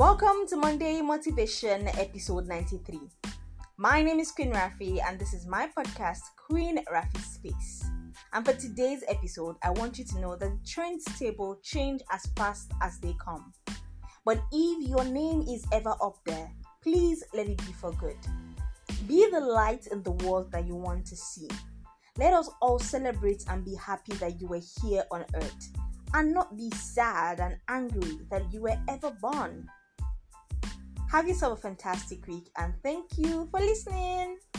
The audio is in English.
Welcome to Monday Motivation episode 93. My name is Queen Rafi and this is my podcast, Queen Rafi Space. And for today's episode, I want you to know that the trends table change as fast as they come. But if your name is ever up there, please let it be for good. Be the light in the world that you want to see. Let us all celebrate and be happy that you were here on earth, and not be sad and angry that you were ever born. Have yourself a fantastic week and thank you for listening.